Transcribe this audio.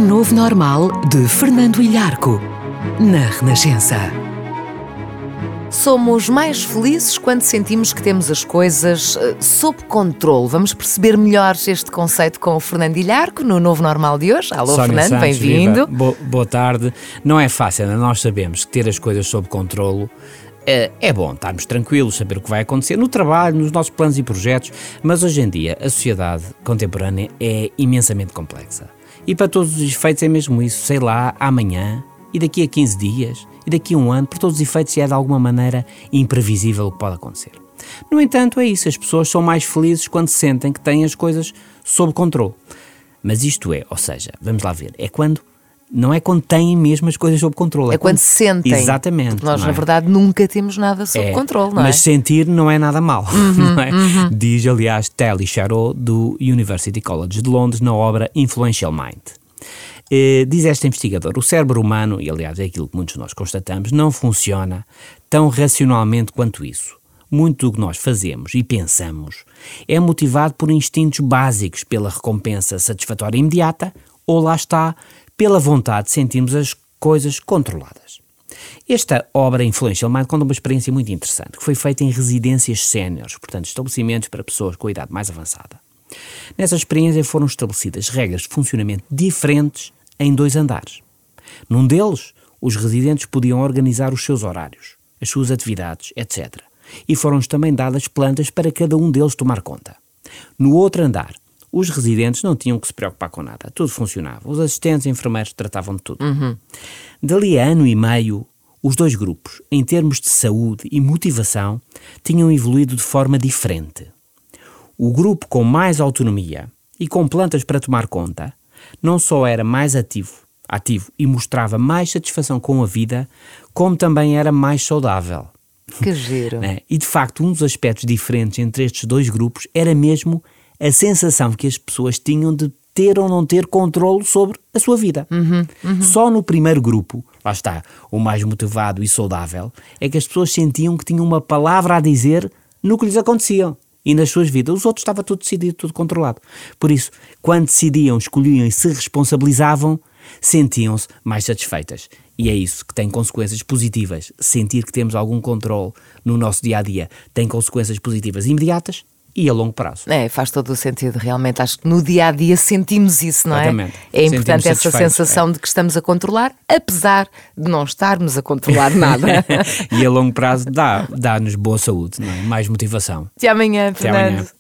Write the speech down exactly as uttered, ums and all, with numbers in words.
novo normal de Fernando Ilharco, na Renascença. Somos mais felizes quando sentimos que temos as coisas uh, sob controle. Vamos perceber melhor este conceito com o Fernando Ilharco no novo normal de hoje. Alô, Sónia Fernando, Santos, bem-vindo. Boa, boa tarde. Não é fácil, nós sabemos que ter as coisas sob controlo é, é bom, estarmos tranquilos, saber o que vai acontecer no trabalho, nos nossos planos e projetos, mas hoje em dia a sociedade contemporânea é imensamente complexa. E para todos os efeitos é mesmo isso, sei lá, amanhã, e daqui a quinze dias, e daqui a um ano, por todos os efeitos é de alguma maneira imprevisível o que pode acontecer. No entanto, é isso, as pessoas são mais felizes quando sentem que têm as coisas sob controle. Mas isto é, ou seja, vamos lá ver, é quando, não é quando têm mesmo as coisas sob controle. É, é quando, quando sentem. Exatamente. Porque nós, é? na verdade, nunca temos nada sob é, controle, não é? Mas sentir não é nada mal, uhum, não é? Uhum. Diz, aliás, Telly Sharot, do University College de Londres, na obra Influential Mind. Uh, diz este investigador, o cérebro humano, e aliás é aquilo que muitos de nós constatamos, não funciona tão racionalmente quanto isso. Muito do que nós fazemos e pensamos é motivado por instintos básicos, pela recompensa satisfatória imediata, ou lá está, pela vontade de sentirmos as coisas controladas. Esta obra Influential Mind conta uma experiência muito interessante, que foi feita em residências séniores, portanto estabelecimentos para pessoas com a idade mais avançada. Nessa experiência foram estabelecidas regras de funcionamento diferentes em dois andares. Num deles, os residentes podiam organizar os seus horários, as suas atividades, etcétera. E foram-lhes também dadas plantas para cada um deles tomar conta. No outro andar, os residentes não tinham que se preocupar com nada, tudo funcionava. Os assistentes e enfermeiros tratavam de tudo. Uhum. Dali a ano e meio, os dois grupos, em termos de saúde e motivação, tinham evoluído de forma diferente. O grupo com mais autonomia e com plantas para tomar conta não só era mais ativo, ativo e mostrava mais satisfação com a vida, como também era mais saudável. Que giro! É? E de facto um dos aspectos diferentes entre estes dois grupos era mesmo a sensação que as pessoas tinham de ter ou não ter controle sobre a sua vida. Uhum, uhum. Só no primeiro grupo, lá está, o mais motivado e saudável, é que as pessoas sentiam que tinham uma palavra a dizer no que lhes acontecia. E nas suas vidas, os outros estava tudo decidido, tudo controlado. Por isso, quando decidiam, escolhiam e se responsabilizavam, sentiam-se mais satisfeitas. E é isso que tem consequências positivas. Sentir que temos algum controle no nosso dia-a-dia tem consequências positivas imediatas e a longo prazo. É, faz todo o sentido, realmente. Acho que no dia-a-dia sentimos isso, não é? Exatamente. É importante Sentimos essa sensação é. de que estamos a controlar, apesar de não estarmos a controlar nada. E a longo prazo dá, dá-nos boa saúde, não é? Mais motivação. Até amanhã, Até Fernando. amanhã.